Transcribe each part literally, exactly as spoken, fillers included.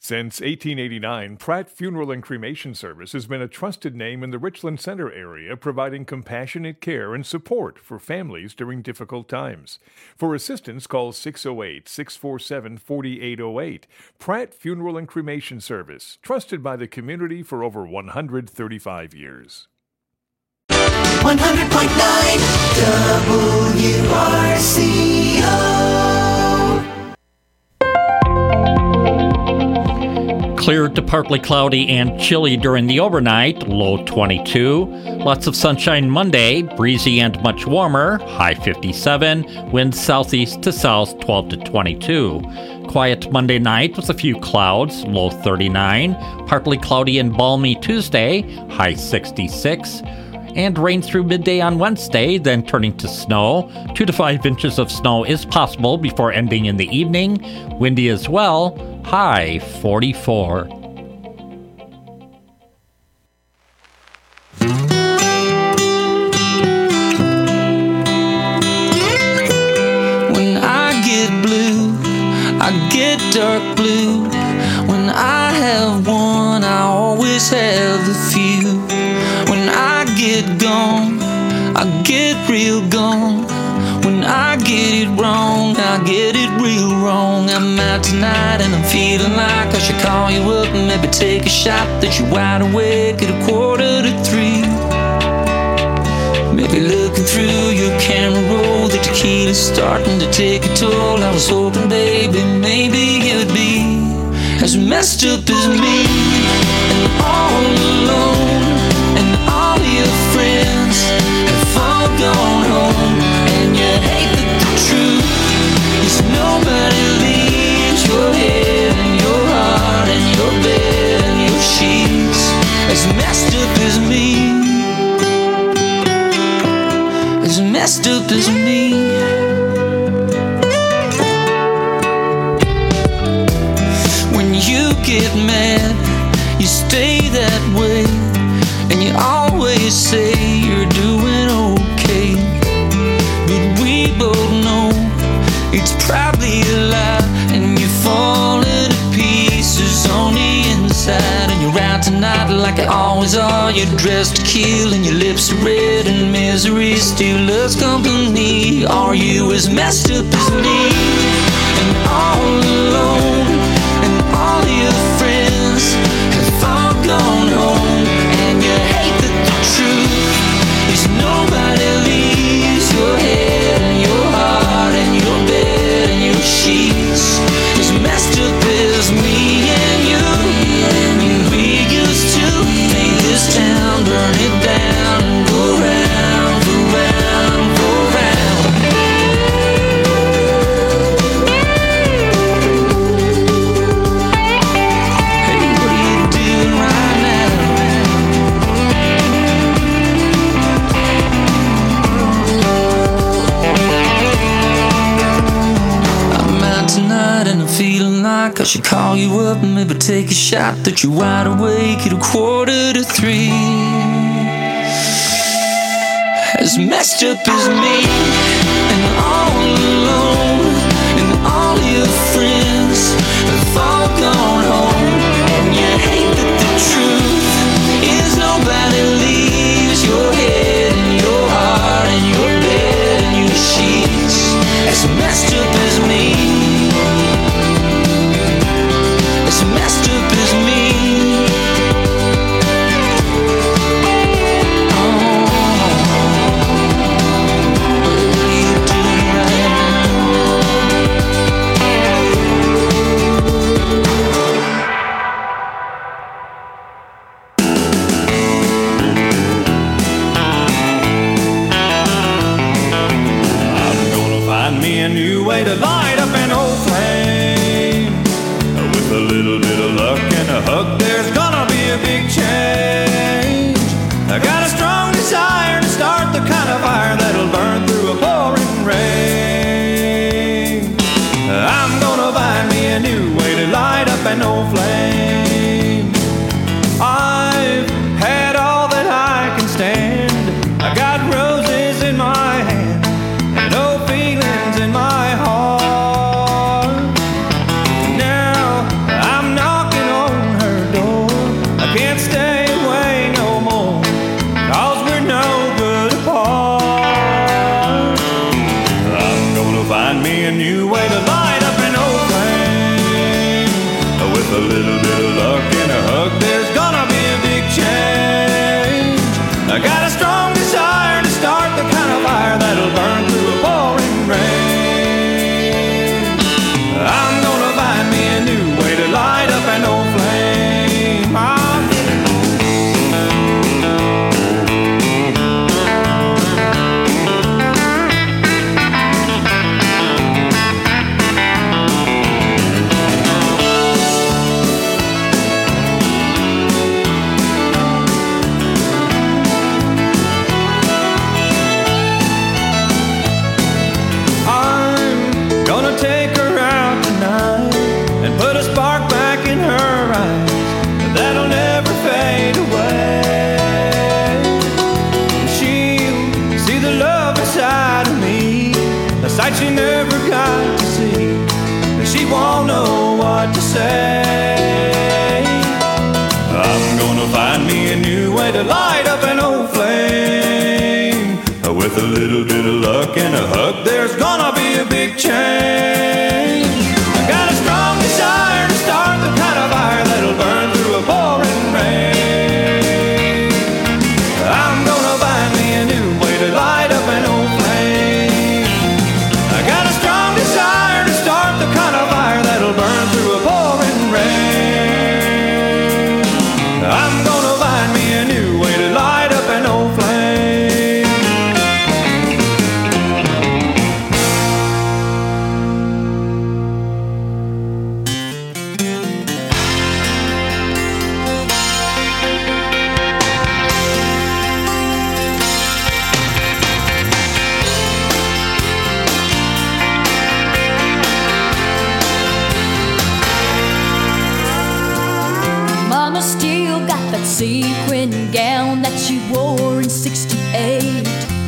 Since eighteen eighty-nine, Pratt Funeral and Cremation Service has been a trusted name in the Richland Center area, providing compassionate care and support for families during difficult times. For assistance, call six oh eight, six four seven, four eight oh eight. Pratt Funeral and Cremation Service, trusted by the community for over one hundred thirty-five years. one hundred point nine W R C O. Clear to partly cloudy and chilly during the overnight, low twenty-two. Lots of sunshine Monday, breezy and much warmer, high fifty-seven. Winds southeast to south, twelve to twenty-two. Quiet Monday night with a few clouds, low thirty-nine. Partly cloudy and balmy Tuesday, high sixty-six. And rain through midday on Wednesday, then turning to snow. Two to five inches of snow is possible before ending in the evening. Windy as well, high forty-four. When I get blue, I get dark blue. When I have one, I always have a few. When I get gone, I get real gone. When I get it wrong, I get it real wrong. I'm out tonight and I'm feeling like I should call you up and maybe take a shot that you're wide awake at a quarter to three. Maybe looking through your camera roll, the tequila's starting to take a toll. I was hoping, baby, maybe you'd be as messed up as me, and all alone, and all your friends have all gone home, and you hate that the truth is nobody leaves your head and your heart and your bed and your sheets as messed up as me, as messed up as me. When you get mad, you stay that way, and you always say you're doing okay, but we both know it's probably a lie, and you're falling to pieces on the inside, and you're out tonight like you always are. You're dressed to kill and your lips are red, and misery still loves company. Are you as messed up as me, and all alone, and all your friends have all gone home, and you hate that the truth is nobody leaves your head and your heart and your bed and your sheets as messed up as me and you, and you. We used to paint this town, burn it down, and go round, go round, go round. Hey, what are you doing right now? I'm out tonight and I'm feeling like I should call you up and maybe take a shot that you're wide awake at a quarter to three. As messed up as me, and all alone, and all your friends have all gone home, and you hate that the truth is nobody leaves your head and your heart and your bed and your sheets. As messed up as me, as messed up as me. A new way to light up an old flame. With a little bit of luck and a hug, there's gonna be a big change. I got a strong desire to start the kind of fire that'll burn through a pouring rain. I'm gonna find me a new way to light up an old flame. I've had all that I can stand. I got roses in my hand and old feelings in my heart. Now I'm knocking a little bit of luck and a hug, there's gonna be a big change. I got a strong desire to start the kind of fire that'll burn through a pouring rain. I'm gonna find me a new way to light up an old flame. I'm she never got to see, and she won't know what to say. I'm gonna find me a new way to light up an old flame. With a little bit of luck and a hug, there's gonna be a big change. I got a strong desire to start the kind of fire that'll burn through a pouring rain. I'm gonna find me a new way to light up an old flame. I got a strong desire to start the kind of fire that'll burn through a pouring rain. I'm gonna find me a new way to light up an old flame. Mama still got that sequin gown that she wore in sixty-eight.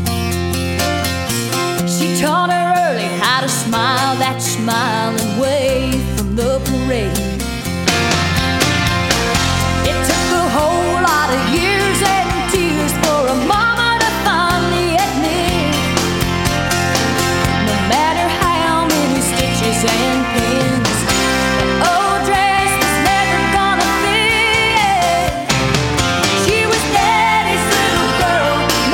She taught her early how to smile that smile and wave from the parade. It took a whole lot of years and tears for a mama to finally admit, no matter how many stitches and pins, that old dress was never gonna fit. She was Daddy's little girl,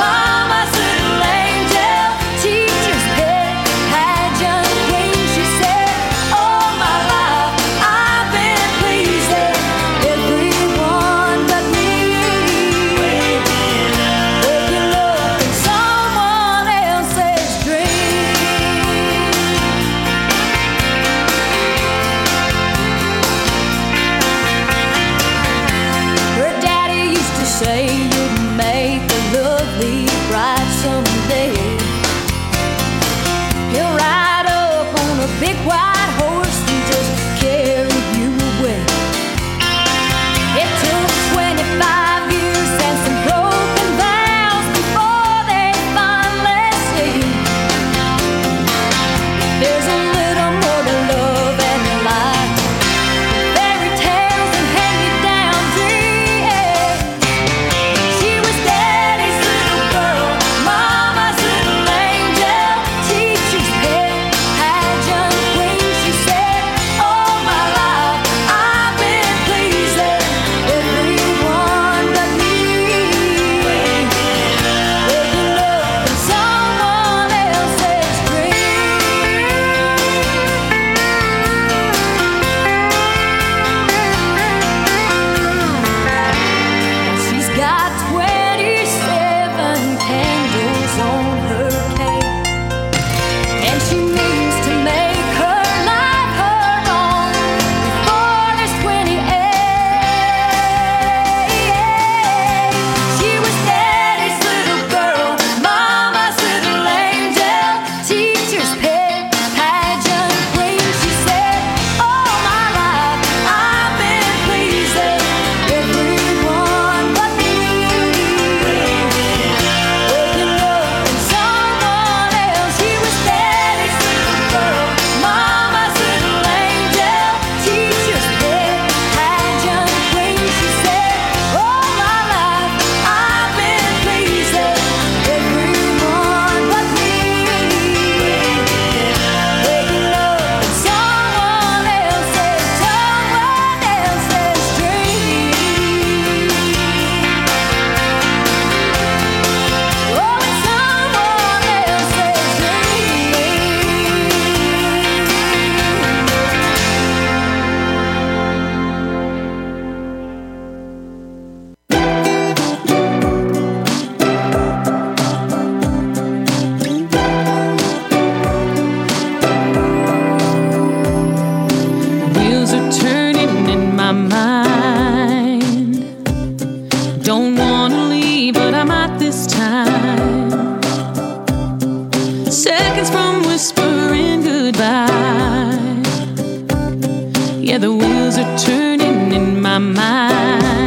my mind. Don't wanna leave, but I might this time. Seconds from whispering goodbye. Yeah, the wheels are turning in my mind.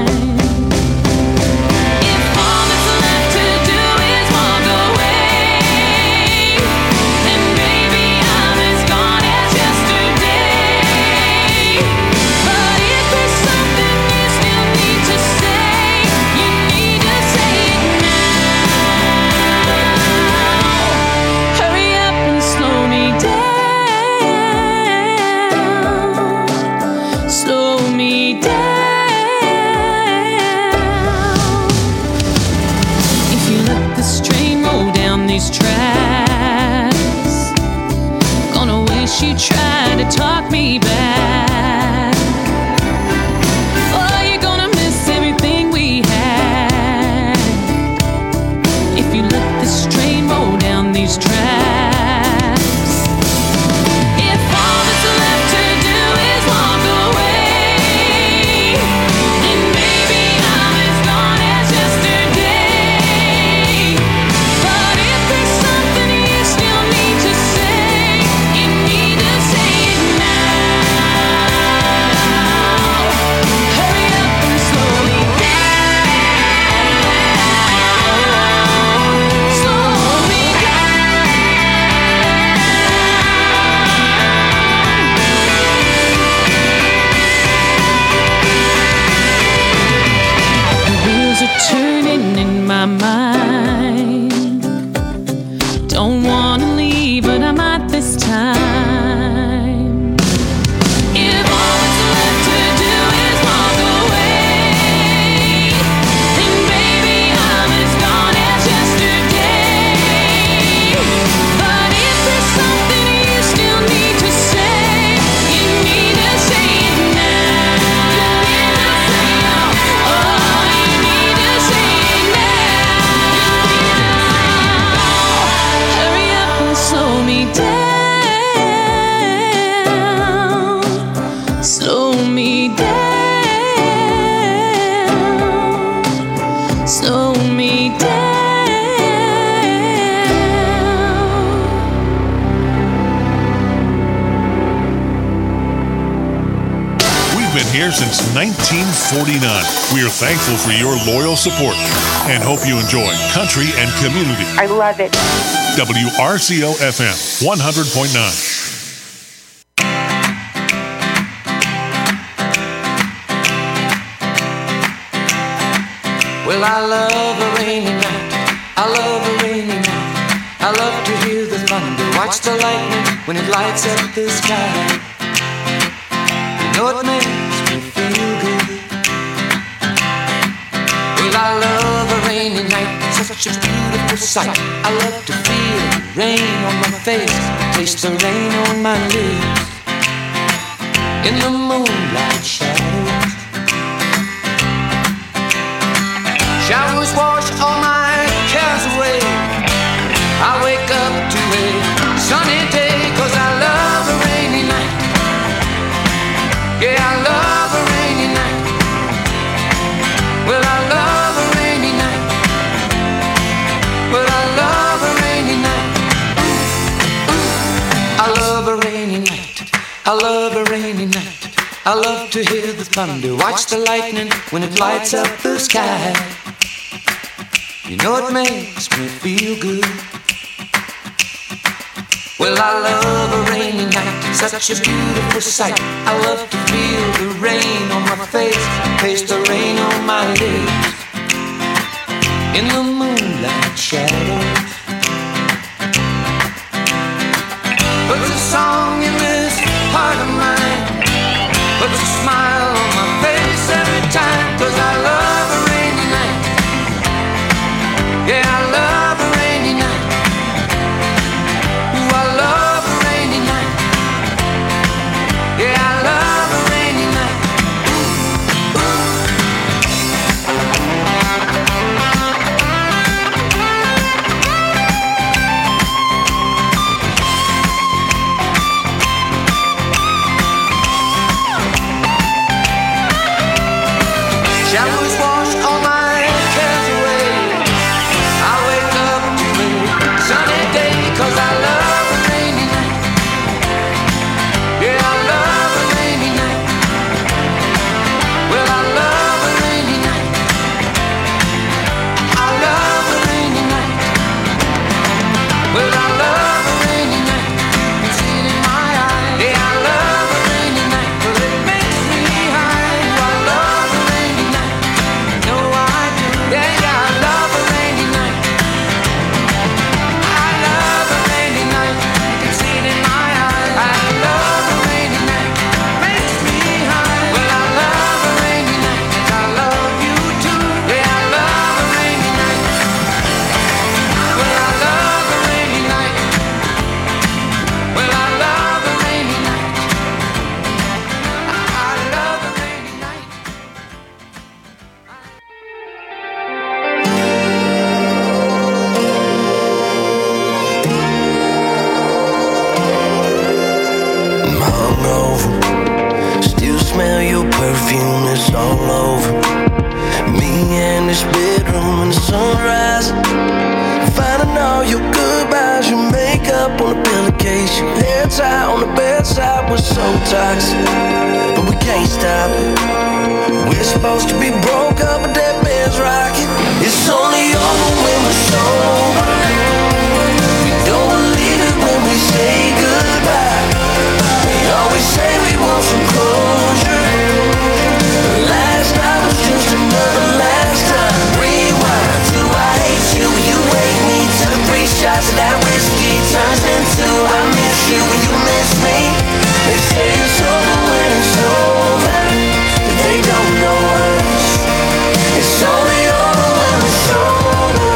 She tried to talk me back. Oh, you're gonna miss everything we had if you let this train roll down these tracks. If all that's left to do is walk away, then maybe I'm as gone as yesterday. But if there's something you still need to say, you need to say it now. Hurry up and slow me down. Slow me down. The wheels are turning in my mind. Don't wanna leave, but I might this time. If all that's left to do is walk away, then baby I'm as gone as yesterday. But if there's something you still need to say, you need to say it now. You need to say it. Oh, you need to say it now. Hurry up and slow me down. Slow me down. Slow me down. We've been here since nineteen forty-nine. We are thankful for your loyal support and hope you enjoy country and community. I love it. W R C O F M one hundred point nine. Well, I love a rainy night. I love a rainy night. I love to hear the thunder, watch the lightning when it lights up the sky. You know it makes me feel good. Well, I love a rainy night, such a beautiful sight. I love to feel the rain on my face, taste the rain on my lips. In the moonlight shadows, showers wash all my cares away. I wake up to a sunny day, 'cause I love a rainy night. Yeah, I love a rainy night. Well, I love a rainy night. Well, I love a rainy night. I love a rainy night. I love a rainy night. I love to hear the thunder, watch the lightning when it lights up the sky. You know it makes me feel good. Well, I love a rainy night, such a beautiful sight. I love to feel the rain on my face, taste the rain on my lips. In the moonlight shadows, puts a song in this heart of mine, puts a smile on my face every time. 'Cause I love a rainy night. Yeah, I love a rainy night. Ooh, I love a rainy night. Yeah, I love a rainy night. Ooh, ooh. Showers wash all my cares away. I wake up to a sunny day, 'cause I love a rainy night. Yeah, I love a rainy night. Well, I love a rainy night. I love a rainy night. Well, I love a rainy night. You see it in my eyes. Yeah, I love a rainy night. Well, it makes me high. I love a rainy night. No, I do. Yeah, yeah, I love a rainy night. I love a rainy night. You can see it in my eyes. I love a rainy night. Makes me high. Well, I love a rainy night. I love you too. Yeah, I love a rainy night. Well, I love a rainy night. Well, I love a rainy night. I love a rainy night. I'm hungover, still smell your perfume, it's all over me and this bedroom in the sunrise. Finding all your goodbyes, your makeup on the pillowcase, your hair tie on the bedside was so toxic, but we can't stop it. We're supposed to be broke up, but that bed's rocking. It's only over when we're sober. We don't believe it when we say goodbye. We always say we want some closure. Last night was just another last time. Rewind to I hate you, you hate me. To the three shots of that whiskey turns into I miss you when you miss me. They say it's over when it's over, but they don't know us. It's only over when we're sober.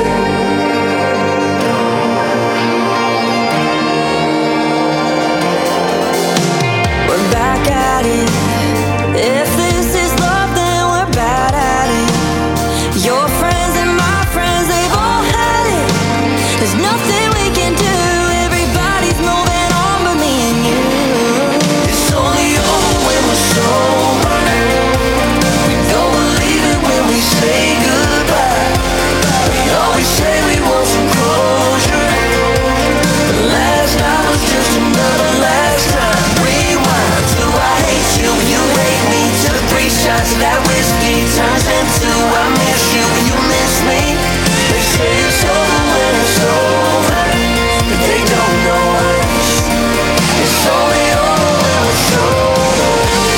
We're back at it. If this is love, then we're bad at it. Your friends and my friends, they've all had it. There's nothing we can do. Everybody's moving on but me and you. It's only over when we're sober. We don't believe it when we say goodbye. We always say we want some closure, but last night was just another last time. Rewind to I hate you, you hate me. To the three shots of that whiskey turns into I miss you when you miss me. They say it's over when it's over, but they don't know us. It's only over when we're sober.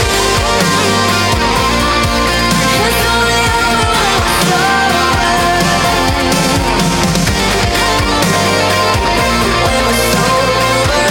It's only over when we're sober. When we're sober.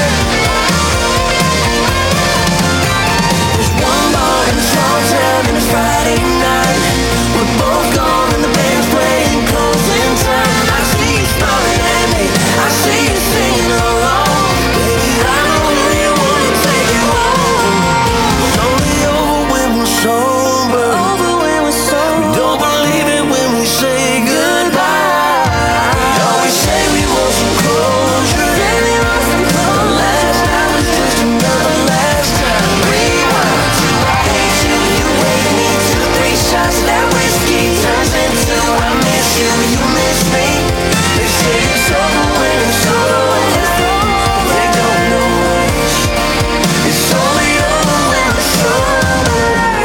There's one bar in a small town and it's Friday night. We're both gone and the band's playing closing time. I see you smiling at me, I see you singing along. Baby, I don't really wanna take you home. It's only over when we're sober. Over when we're sober. We don't believe it when we say goodbye. We always say we want some closure. Say we want some closure. Last night was just another last time. Rewind to I hate you, you hate me. To the three shots of that whiskey turns into I miss you, you miss me. They say it's over when it's over, but they don't know us. It's only over when we're sober.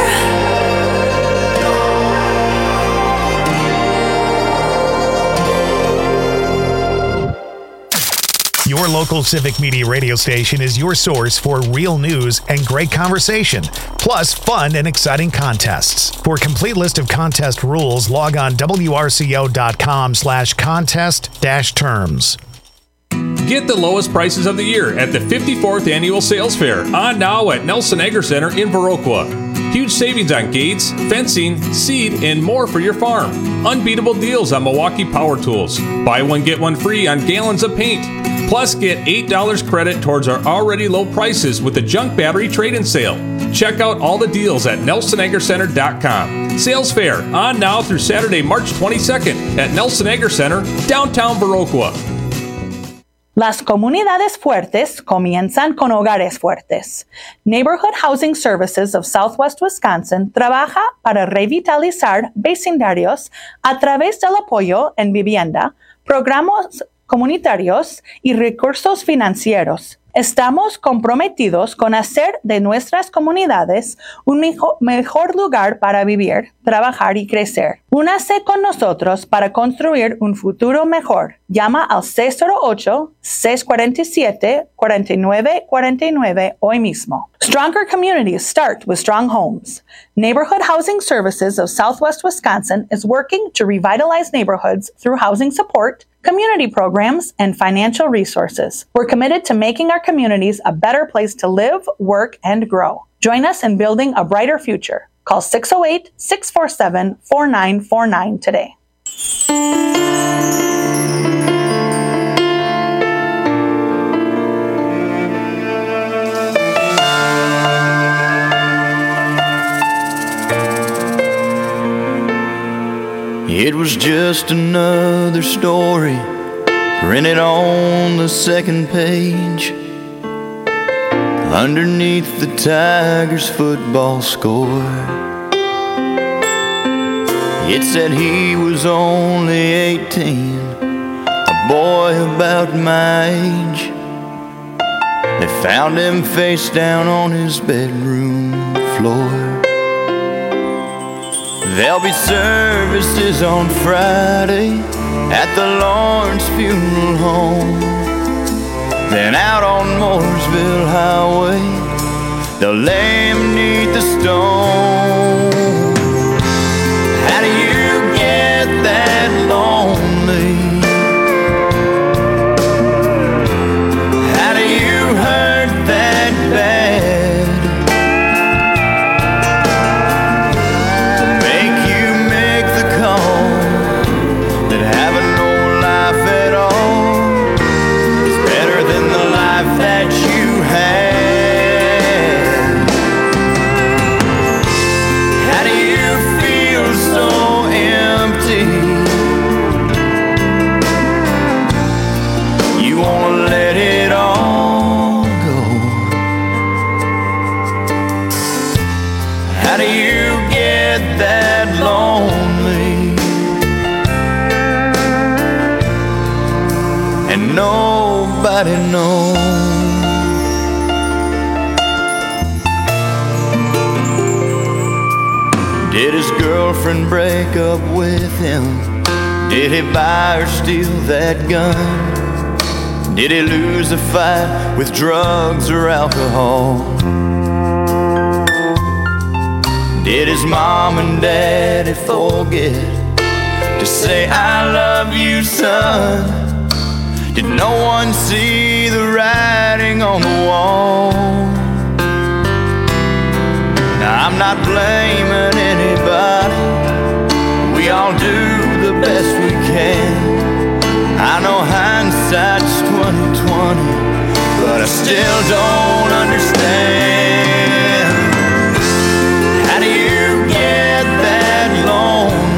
Your local Civic Media radio station is your source for real news and great conversation, plus fun and exciting contests. For a complete list of contest rules, log on W R C O dot com slash contest dash terms. Get the lowest prices of the year at the fifty-fourth Annual Sales Fair, on now at Nelson Agri Center in Viroqua. Huge savings on gates, fencing, seed, and more for your farm. Unbeatable deals on Milwaukee power tools. Buy one, get one free on gallons of paint. Plus, get eight dollars credit towards our already low prices with the junk battery trade-in sale. Check out all the deals at Nelson Agri Center dot com. Sales Fair, on now through Saturday, March twenty-second at Nelson Agri Center, downtown Viroqua. Las comunidades fuertes comienzan con hogares fuertes. Neighborhood Housing Services of Southwest Wisconsin trabaja para revitalizar vecindarios a través del apoyo en vivienda, programas comunitarios y recursos financieros. Estamos comprometidos con hacer de nuestras comunidades un mejor, mejor lugar para vivir, trabajar y crecer. Únase con nosotros para construir un futuro mejor. Llama al seis cero ocho, seis cuatro siete, cuatro nueve cuatro nueve hoy mismo. Stronger communities start with strong homes. Neighborhood Housing Services of Southwest Wisconsin is working to revitalize neighborhoods through housing support, community programs, and financial resources. We're committed to making our communities a better place to live, work, and grow. Join us in building a brighter future. Call six oh eight, six four seven, four nine four nine today. It was just another story printed on the second page underneath the Tigers football score. It said he was only eighteen, a boy about my age. They found him face down on his bedroom floor. There'll be services on Friday at the Lawrence Funeral Home. Then out on Mooresville Highway, they'll lay him 'neath the stone. How do you get that lonely? How do you hurt that bad? Nobody knows. Did his girlfriend break up with him? Did he buy or steal that gun? Did he lose a fight with drugs or alcohol? Did his mom and daddy forget to say I love you, son? Did no one see the writing on the wall? Now I'm not blaming anybody. We all do the best we can. I know hindsight's twenty twenty, but I still don't understand. How do you get that lonely?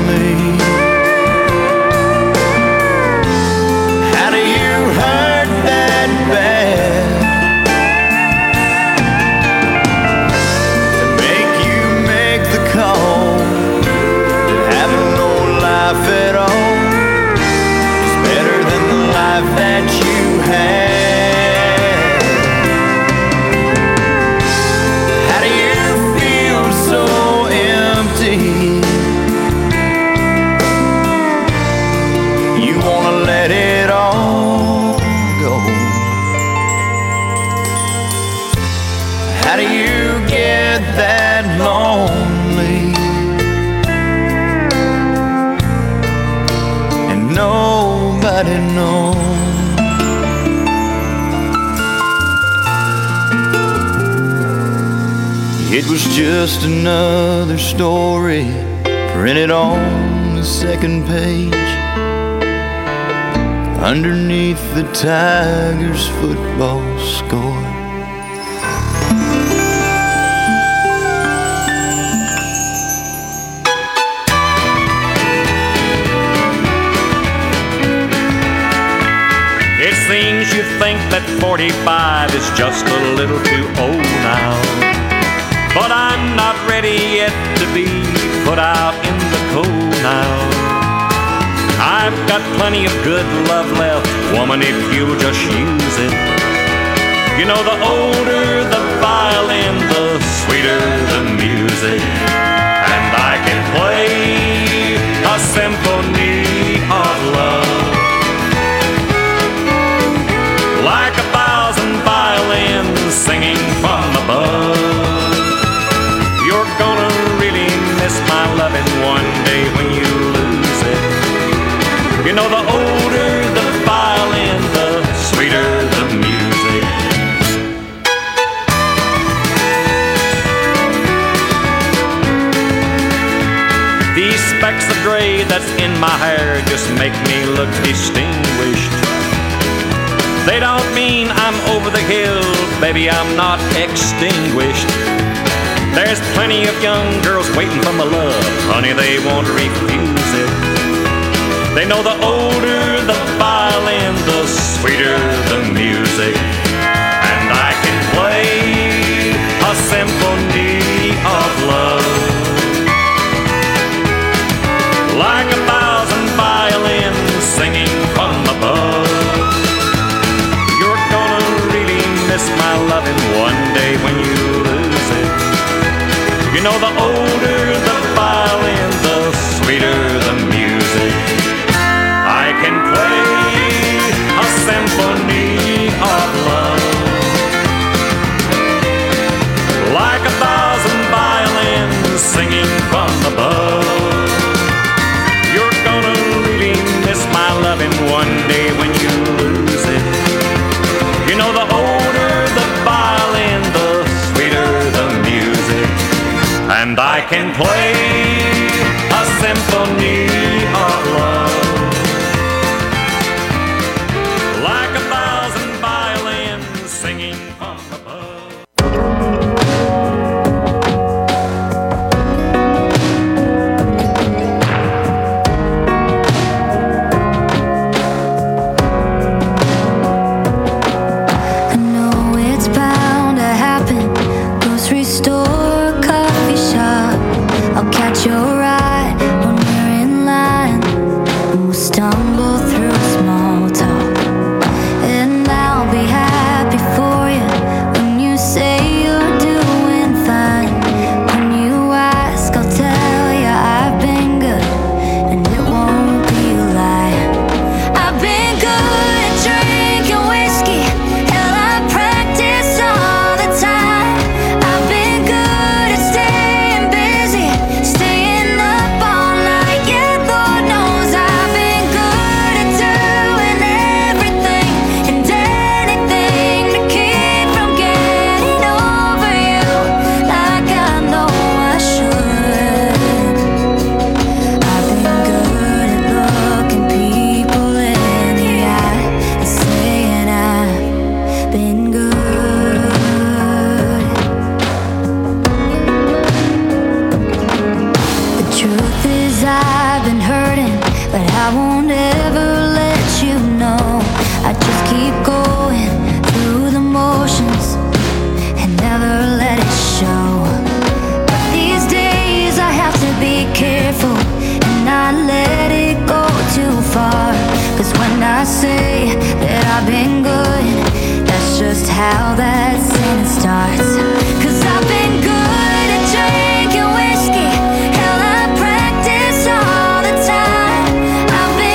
At all, it's better than the life that you had. How do you feel so empty? You wanna let it all go. How do you get that lonely? Nobody knows. It was just another story printed on the second page underneath the Tigers football score. Things you forty-five is just a little too old now. But I'm not ready yet to be put out in the cold now. I've got plenty of good love left, woman, if you'll just use it. You know, the older the violin, the sweeter the music. And I can play a symphony of love, like a thousand violins singing from above. You're gonna really miss my loving one day when you lose it. You know, the older the violin, the sweeter the music. These specks of gray that's in my hair just make me look distinguished. They don't mean I'm over the hill, baby, I'm not extinguished. There's plenty of young girls waiting for my love, honey, they won't refuse it. They know the older the violin, the sweeter the music. And I can play a symphony of love, like a thousand violins singing from above. You're gonna really miss my loving one day when you lose it. You know, the older the violin, the sweeter the music. I can play a symphony of love, like a thousand violins singing from above. You're gonna really miss my loving one day when you lose it. You know, the older the violin, the sweeter the music. And I can play a symphony of love, like a thousand violins singing from above. I know it's bound to happen. Grocery store, coffee shop, I'll catch your ride when we're in line, and we'll stumble through small talk. And I'll be happy for you when you say you're doing fine. When you ask, I'll tell you I've been good, and it won't be a lie. I've been good at drinking whiskey, hell, I practice all the time. I've been good at staying busy, staying up all night. Yeah, Lord knows I've been good at doing everything and anything to keep from getting over you, like I know I should. I've been good at looking people in the eye and saying I've been good. The truth is I've been hurting, but I won't ever let you know. I just keep going through the motions and never let it show. But these days I have to be careful and not let it go too far. Cause when I say that I've been good, that's just how that sentence starts. Cause I've been good at drinking whiskey, hell, I practice all the time. I've been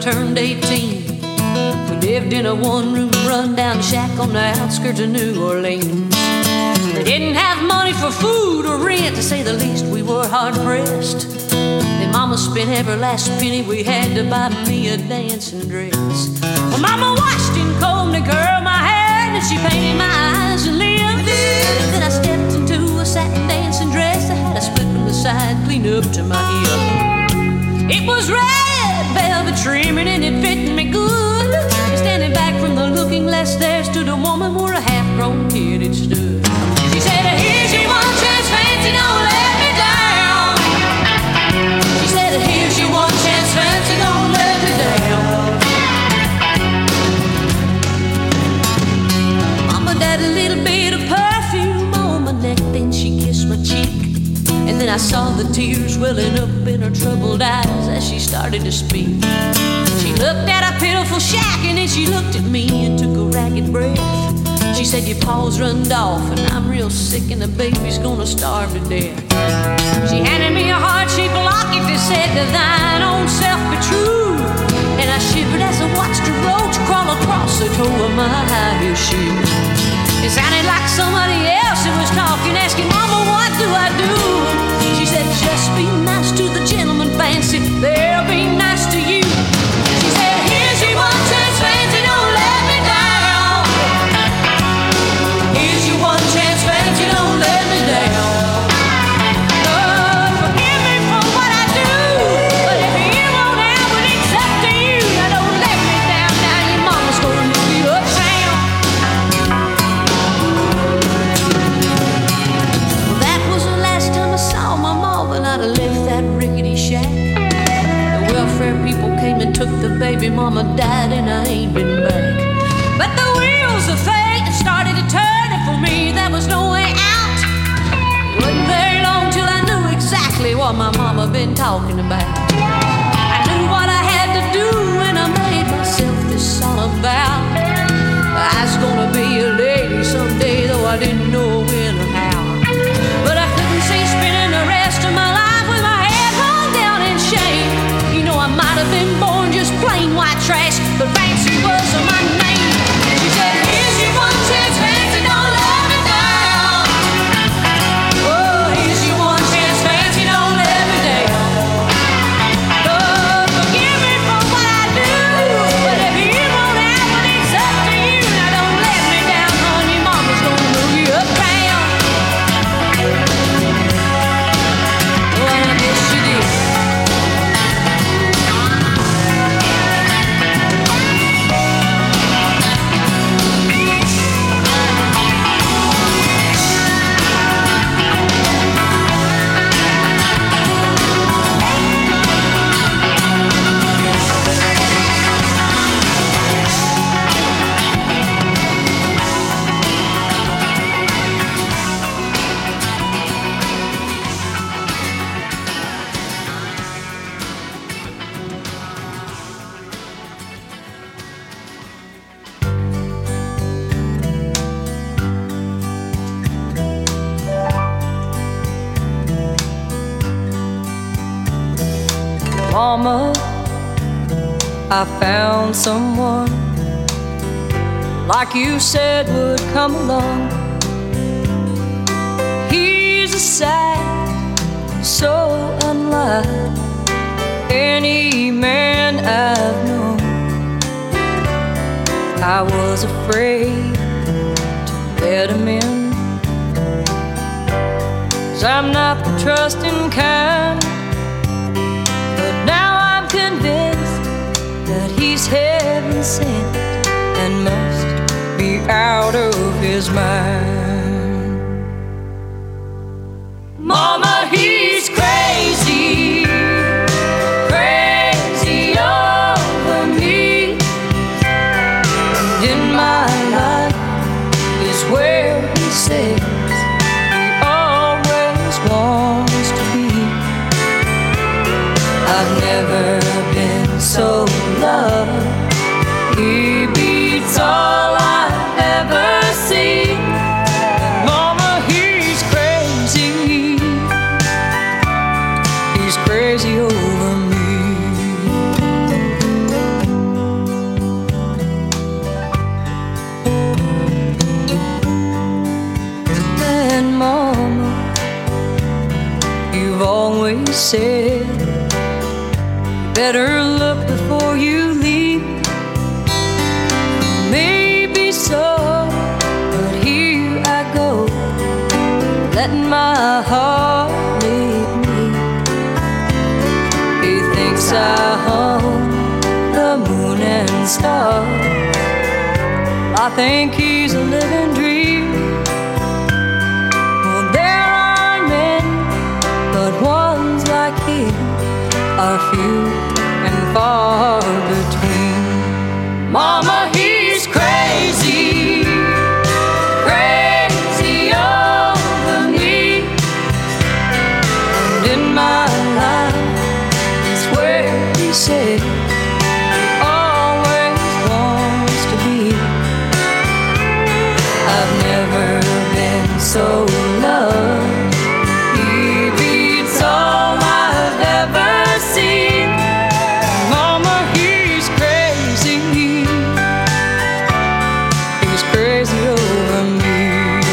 turned eighteen. We lived in a one-room run-down shack on the outskirts of New Orleans. We didn't have money for food or rent, to say the least. We were hard-pressed. Then Mama spent every last penny we had to buy me a dancing dress. Well, Mama washed and combed and curled my hair, and she painted my eyes and lips. Then I stepped into a satin dancing dress that had a split from the side clean up to my hip. It was red velvet trimming and it fit me good. And standing back from the looking glass there stood a woman where a half-grown kid had stood. She said, here's your one chance, fancy, don't let me down. She said, here's your one chance, fancy, don't let me down. Mama had a little bit of perfume on my neck, then she kissed my cheek. And then I saw the tears welling up in her troubled eyes as she started to speak. She looked at a pitiful shack and then she looked at me and took a ragged breath. She said, your paws runned off and I'm real sick and the baby's gonna starve to death. She handed me a heart-shaped locket that said, to thine own self be true. And I shivered as I watched a roach crawl across the toe of my high heel shoe. It sounded like somebody else that was talking, asking, Mama, what do I do? She said, just be nice to the gentleman, Fancy, they'll be nice to you. She said, here's your one chance, Fancy, don't let me down. Here's your one chance, Fancy, don't let me down. Lord, forgive me for what I do, but if you won't have it, it's up to you. Now don't let me down, now your mama's gonna move you uptown. Well, that was the last time I saw my mom and I'd have left that rickety shack. The welfare people came and took the baby, mama died and I ain't been back. But the wheels of fate started to turn and for me there was no way out. It wasn't very long till I knew exactly what my mama been talking about. I knew what I had to do and I made myself this song about. I was gonna be a lady someday, though I didn't know when or how. But I couldn't see spending the rest of my life with my head hung down in shame. You know I might have been born just plain white trash, but Fancy was my name. She said, here's your one chance, Fancy, don't let me down. Oh, here's your one chance, Fancy, don't let me down. Lord, forgive me for what I do, but if you won't have it, it's up to you. Now don't let me down, honey, mama's gonna move you uptown. Oh, I guess she did. Mama, I found someone like you said would come along. He's a sight so unlike any man I've known. I was afraid to let him in, 'cause I'm not the trusting kind. Convinced that he's heaven sent and must be out of his mind. Mama, he's crazy, crazy over me. And in my life is where he says he always wants to be. I've never been so loved. He beats all I've ever seen. And Mama, he's crazy. He's crazy over me. You've always said you better look before you leave. Maybe so, but here I go, letting my heart lead me. He thinks I hung the moon and stars. I think he's a living dream. Well, there are many, but ones like him are few and far between. Mama, he's crazy, crazy over me. And in my life, it's where he said he always wants to be. I've never been so loved. He beats all I've ever seen. Mama, he's crazy. He's crazy over me.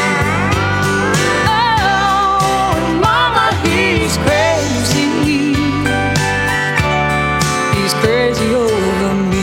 Oh, Mama, he's crazy. He's crazy over me.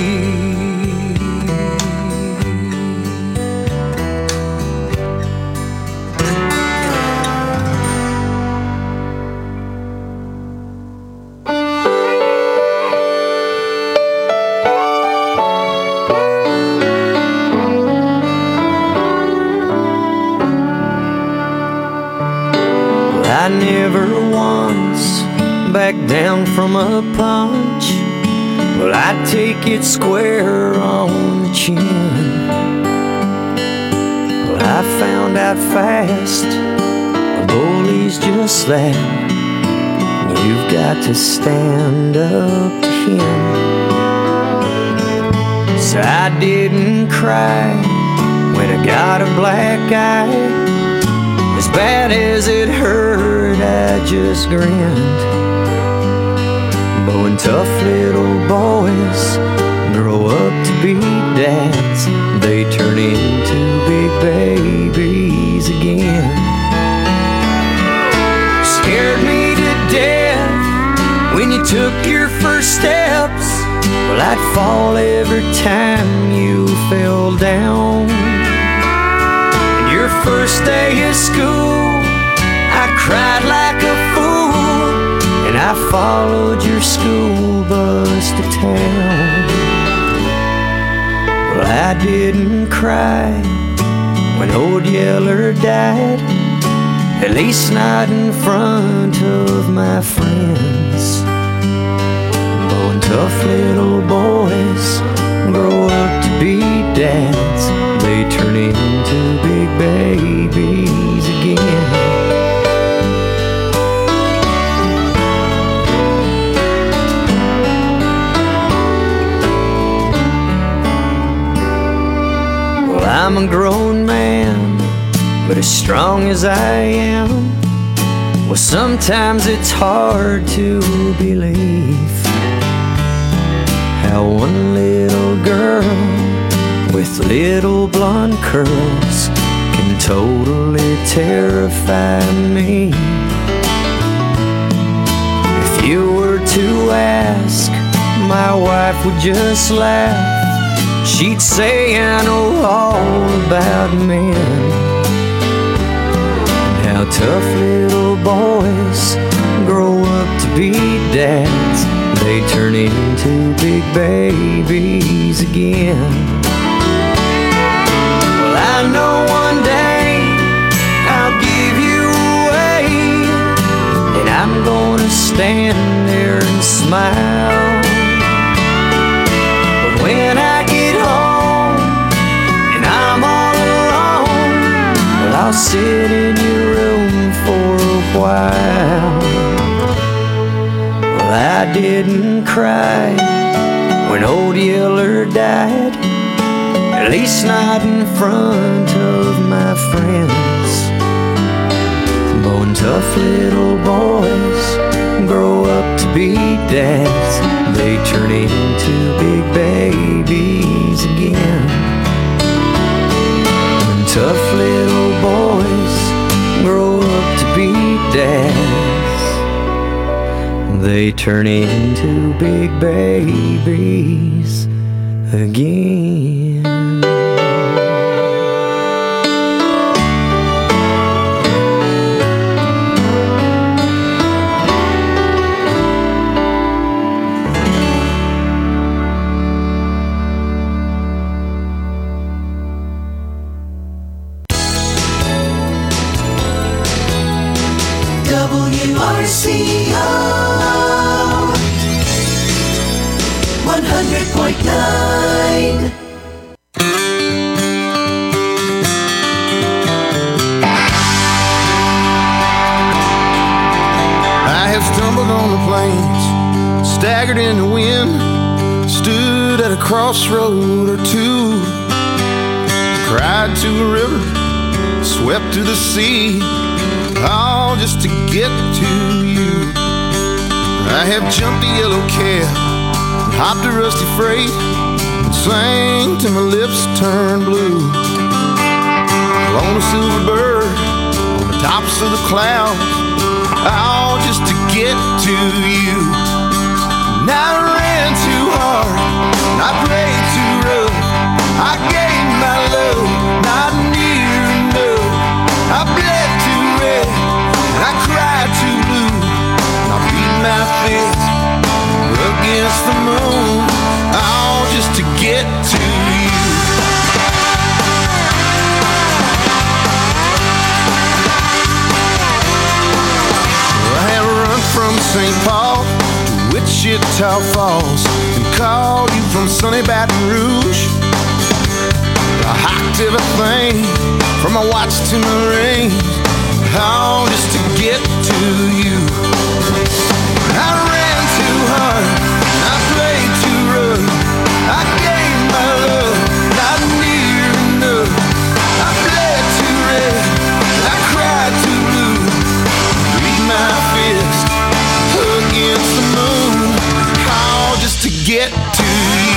I never once backed down from a punch. Well, I take it square on the chin. Well, I found out fast a bully's just that. You've got to stand up to him. So I didn't cry when I got a black eye. As bad as it hurt, I just grinned. But when tough little boys grow up to be dads, they turn into big babies again. Scared me to death when you took your first steps. Well, I'd fall every time you fell down. Your first day of school, I cried like a fool, and I followed your school bus to town. Well, I didn't cry when old Yeller died, at least not in front of my friends. But when tough little boys grow up to be dads, they turn into big babies again. Well, I'm a grown man, but as strong as I am, well, sometimes it's hard to believe how one little girl with little blonde curls can totally terrify me. If you were to ask, my wife would just laugh. She'd say I know all about men, and how tough little boys grow up to be dads. They turn into big babies again. I know one day I'll give you away, and I'm gonna stand there and smile. But when I get home and I'm all alone, well, I'll sit in your room for a while. Well, I didn't cry when old Yeller died, at least not in front of my friends. But when tough little boys grow up to be dads, they turn into big babies again. When tough little boys grow up to be dads. they turn into big babies again. W R C O one hundred point nine. I have stumbled on the plains, staggered in the wind, stood at a crossroad or two, cried to a river, swept to the sea, all just to get to you. I have jumped a yellow cab, hopped a rusty freight, and sang till my lips turned blue. Flown a silver bird on the tops of the clouds, all just to get to you. And I ran too hard, and I prayed too rough, I gave my love not near enough. I bled too red, and I cried too blue, and I beat my fist against the moon, all just to get to you. I have run from Saint Paul to Wichita Falls and called you from sunny Baton Rouge. I hiked everything from my watch to my ring, all just to get to you. I ran too hard, and I played too rough, I gave my love not near enough. I bled too red, and I cried too blue, beat my fist against the moon, all just to get to you.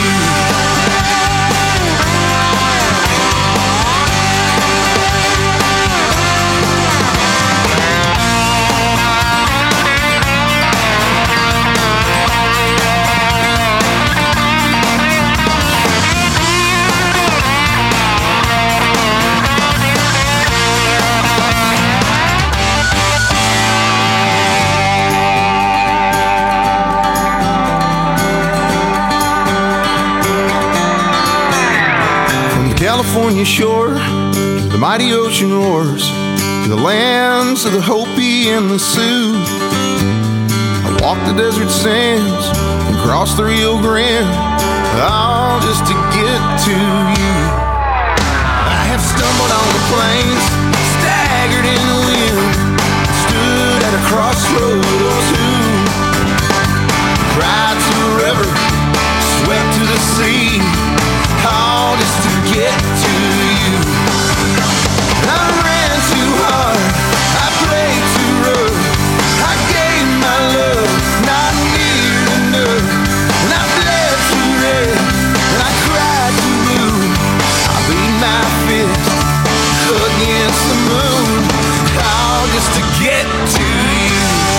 California shore, the mighty ocean roars, to the lands of the Hopi and the Sioux. I walked the desert sands and crossed the Rio Grande, all just to get to you. I have stumbled on the plains, staggered in the wind, stood at a crossroad or two, cried to a river, swept to the sea, all just to get to you. I ran too hard, I played too rough, I gave my love not near enough, and I bled too red, and I cried too blue, I beat my fist against the moon, all just to get to you.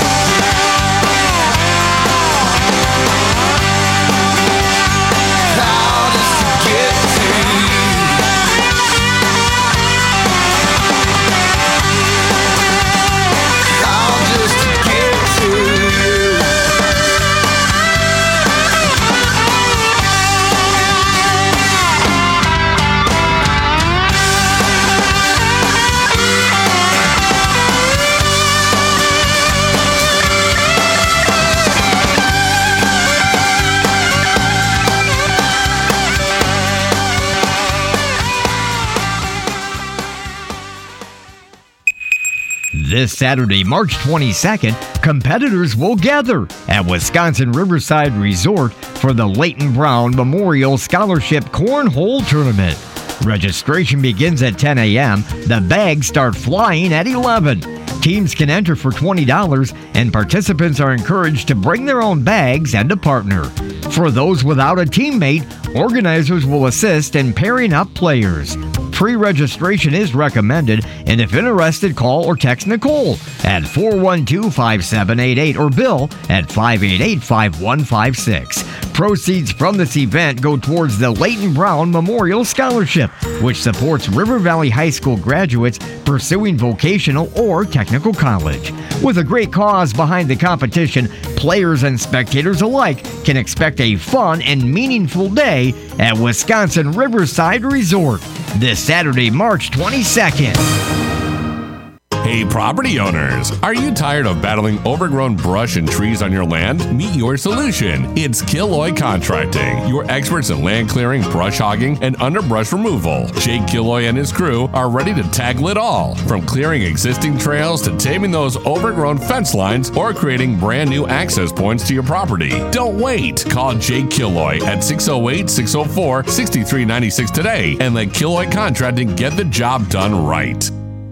This Saturday, March twenty-second, competitors will gather at Wisconsin Riverside Resort for the Leighton Brown Memorial Scholarship Cornhole Tournament. Registration begins at ten a.m. The bags start flying at eleven. Teams can enter for twenty dollars, and participants are encouraged to bring their own bags and a partner. For those without a teammate, Organizers will assist in pairing up players. Pre-registration is recommended, and if interested, call or text Nicole at four one two, five seven eight eight or Bill at five eight eight, five one five six. Proceeds from this event go towards the Leighton Brown Memorial Scholarship, which supports River Valley High School graduates pursuing vocational or technical college. With a great cause behind the competition, players and spectators alike can expect a fun and meaningful day at Wisconsin Riverside Resort this Saturday, March twenty-second. Hey, property owners, are you tired of battling overgrown brush and trees on your land? Meet your solution. It's Killoy Contracting, your experts in land clearing, brush hogging, and underbrush removal. Jake Killoy and his crew are ready to tackle it all, from clearing existing trails to taming those overgrown fence lines or creating brand new access points to your property. Don't wait. Call Jake Killoy at six oh eight, six oh four, six three nine six today and let Killoy Contracting get the job done right.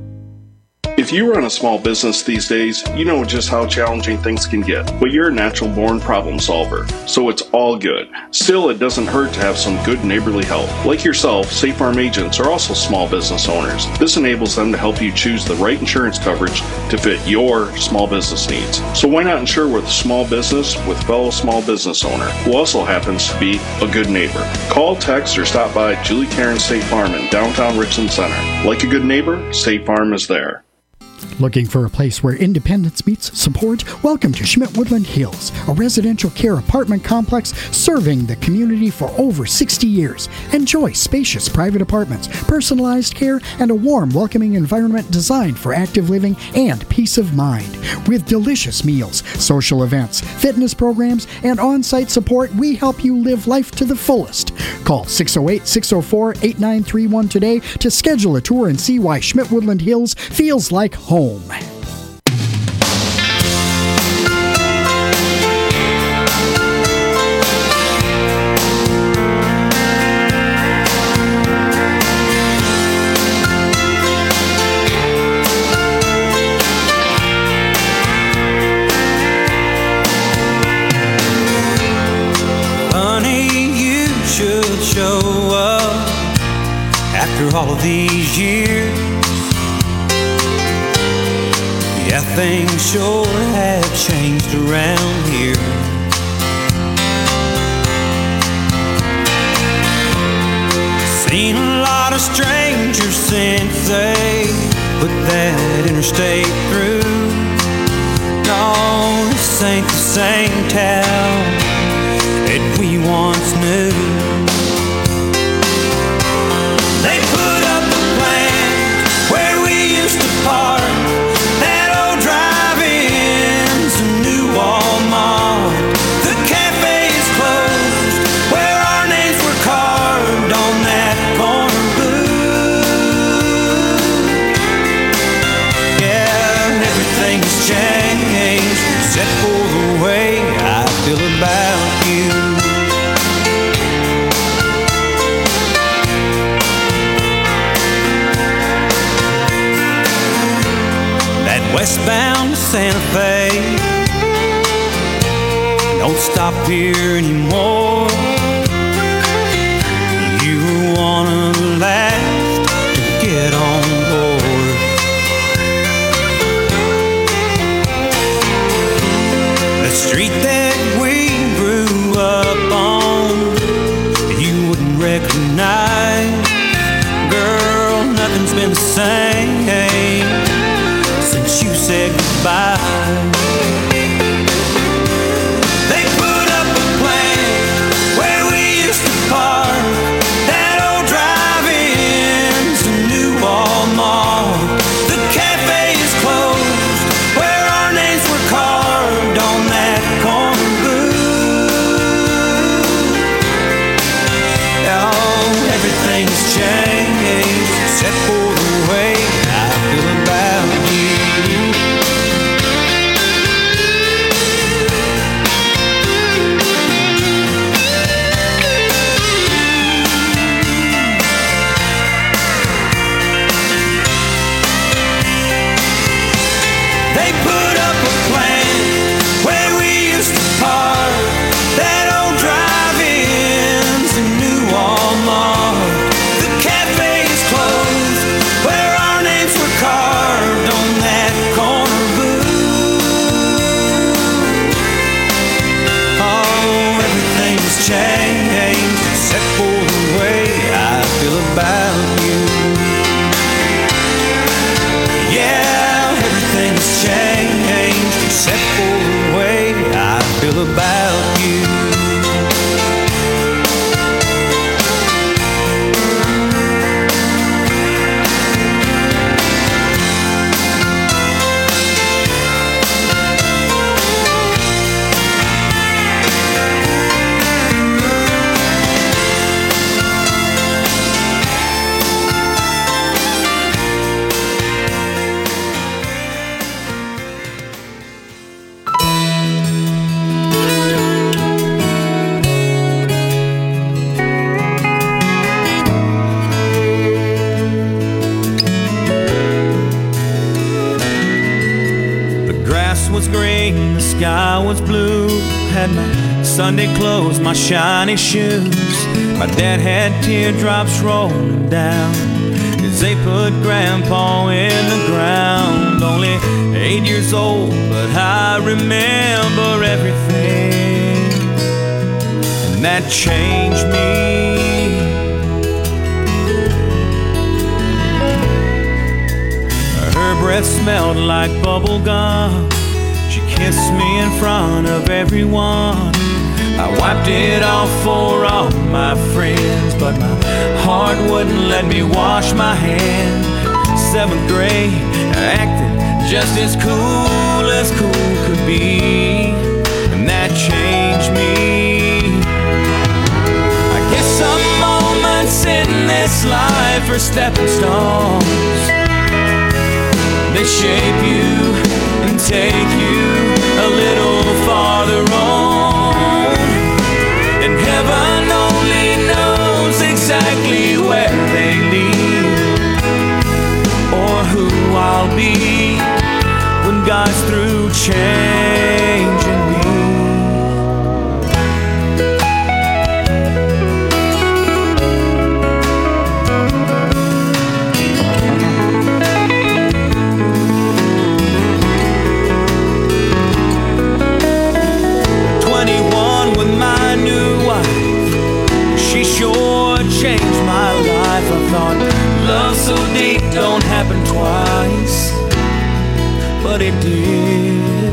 If you run a small business these days, you know just how challenging things can get, but you're a natural-born problem solver, so it's all good. Still, it doesn't hurt to have some good neighborly help. Like yourself, State Farm agents are also small business owners. This enables them to help you choose the right insurance coverage to fit your small business needs. So why not insure with a small business with fellow small business owner who also happens to be a good neighbor? Call, text, or stop by Julie Karen State Farm in downtown Richland Center. Like a good neighbor, State Farm is there. Looking for a place where independence meets support? Welcome to Schmidt Woodland Hills, a residential care apartment complex serving the community for over sixty years. Enjoy spacious private apartments, personalized care, and a warm, welcoming environment designed for active living and peace of mind. With delicious meals, social events, fitness programs, and on-site support, we help you live life to the fullest. Call six oh eight, six oh four, eight nine three one today to schedule a tour and see why Schmidt Woodland Hills feels like home. Honey, you should show up after all of these years. Yeah, things sure have changed around here. Seen a lot of strangers since they put that interstate through. No, this ain't the same town that we once knew. They put up a plant where we used to park. About you, that westbound Santa Fe don't stop here anymore. You were one of the last to get on board. The street that we grew up on, you wouldn't recognize. Girl, nothing's been the same since you said goodbye. They put up a plan where feel about you. Sky was blue, had my Sunday clothes, my shiny shoes. My dad had teardrops rolling down as they put Grandpa in the ground. Only eight years old, but I remember everything, and that changed me. Her breath smelled like bubble gum. Kissed me in front of everyone. I wiped it off for all my friends, but my heart wouldn't let me wash my hand. Seventh grade, I acted just as cool as cool could be, and that changed me. I guess some moments in this life are stepping stones. They shape you and take you a little farther on, and heaven only knows exactly where they lead, or who I'll be when God's through changing me. Changed my life. I thought love so deep don't happen twice, but it did.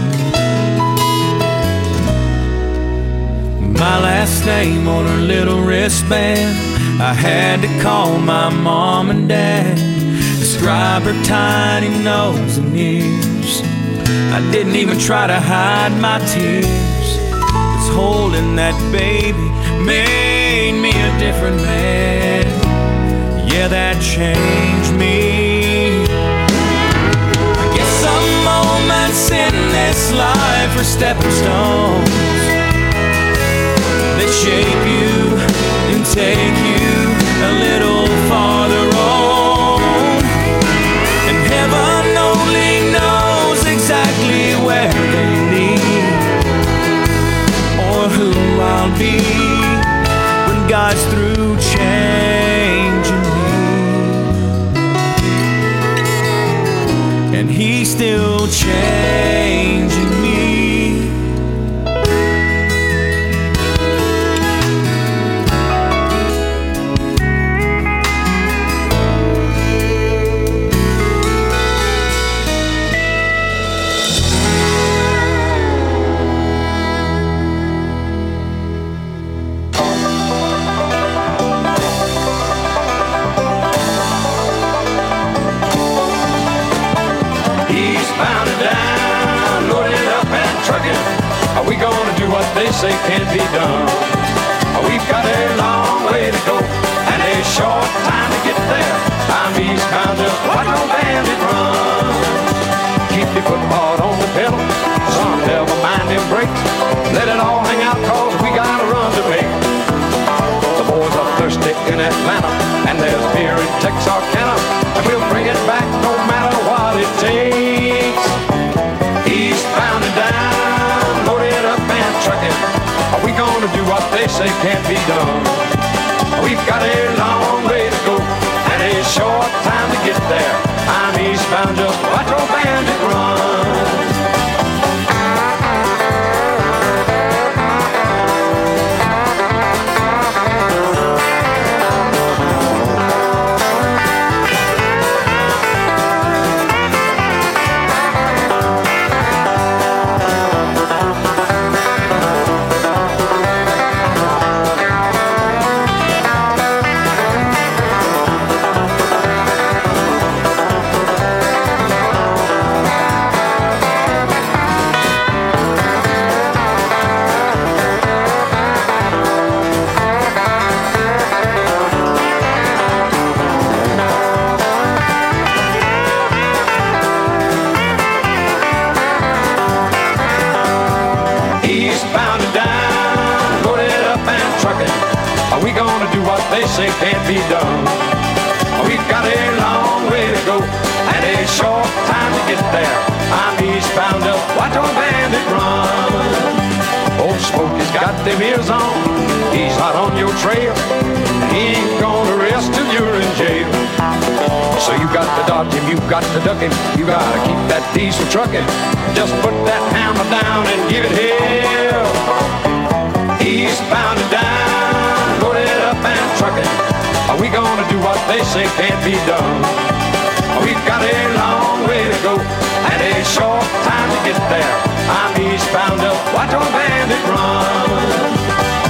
My last name on her little wristband, I had to call my mom and dad, describe her tiny nose and ears. I didn't even try to hide my tears, 'cause holding that baby made me a different man. Yeah, that changed me. I guess some moments in this life are stepping stones. They shape you and take you a little farther on, and heaven only knows exactly where they lead, or who I'll be when God's through changing me, and He's still changing me. They say can't be done. We've got a long way to go and a short time to get there. I'm eastbound, just watch no bandit run. Keep your foot hard on the pedal, son, never mind them brakes. Let it all hang out, cause we got a run to make. The boys are thirsty in Atlanta, and there's beer in Texarkana, and we'll bring it back no matter what it takes. Eastbound and down, loaded up and trucking. Are we gonna do what they say can't be done? We've got a long way to go and a short time to get there. I'm eastbound, just watch old bandit run. eastbound and down, loaded up and trucking. Are we gonna do what they say can't be done? We've got a long way to go and a short time to get there. I'm eastbound up, watch our bandit run. Old Smokey's got them ears on, he's hot on your trail. He ain't gonna rest till you're in jail. So you got to dodge him, you got to duck him, you gotta keep that diesel trucking. Just put that hammer down and give it hell. Eastbound and down, loaded up and trucking. Are we gonna do what they say can't be done? We've got a long way to go and a short time to get there. I'm eastbound up, watch our bandit run.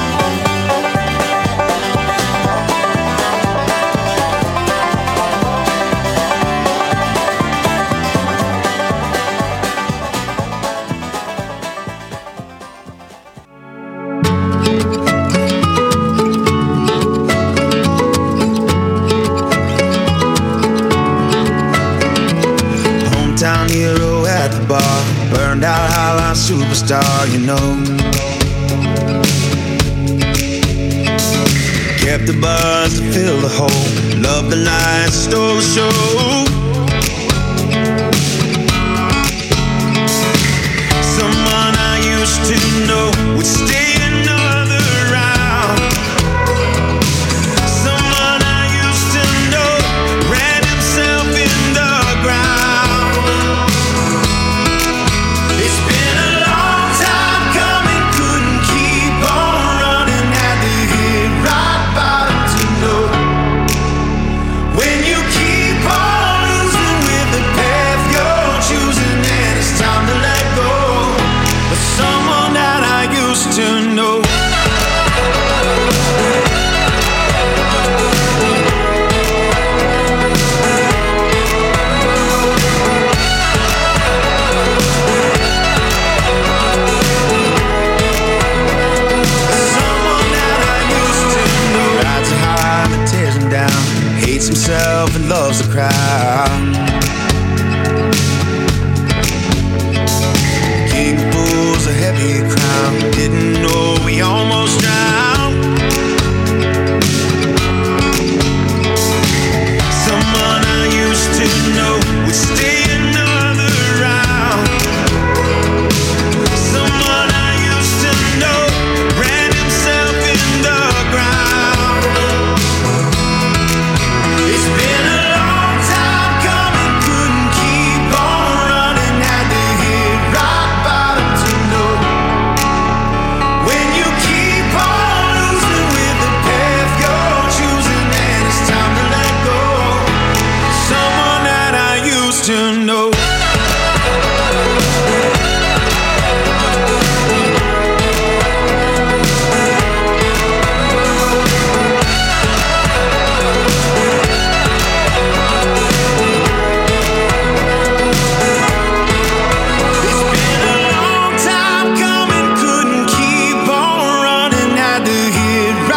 Hometown hero at the bar, burned out highline superstar, you know. Kept the buzz to fill the hole, loved the night, stole the show. Someone I used to know would stay another round. Someone I used to know ran himself in the ground. It's been a long time coming, couldn't keep on running. Had to hit rock bottom to know. When you keep on losing with the path you're choosing, and it's time to let go of someone that I used to know. Rides high and tears him down, hates himself and loves the crowd.